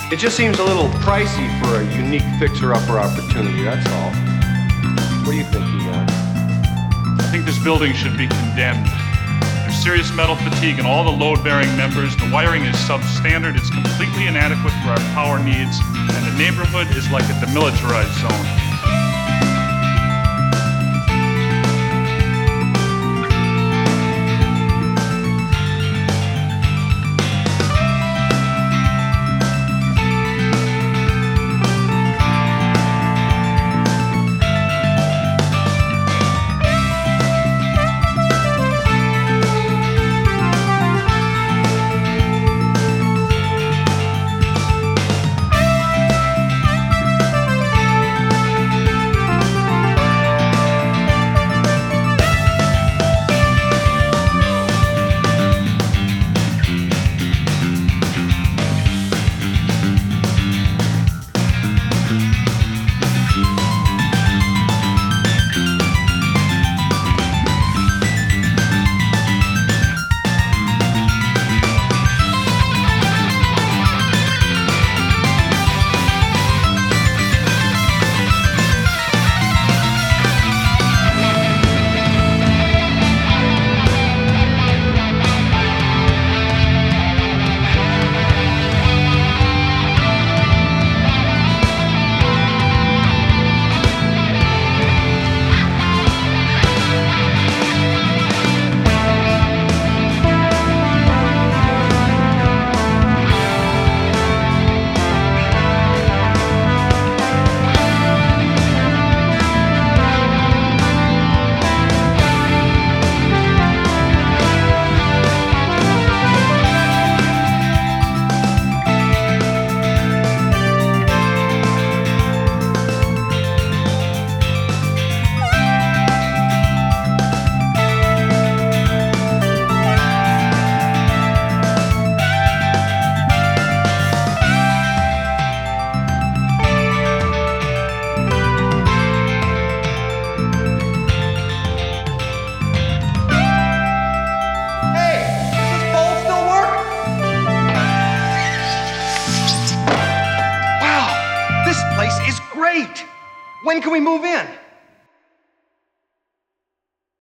It just seems a little pricey for a unique fixer-upper opportunity, that's all. What do you think, Egon? I think this building should be condemned. There's serious metal fatigue in all the load-bearing members. The wiring is substandard. It's completely inadequate for our power needs. And the neighborhood is like a demilitarized zone. When can we move in?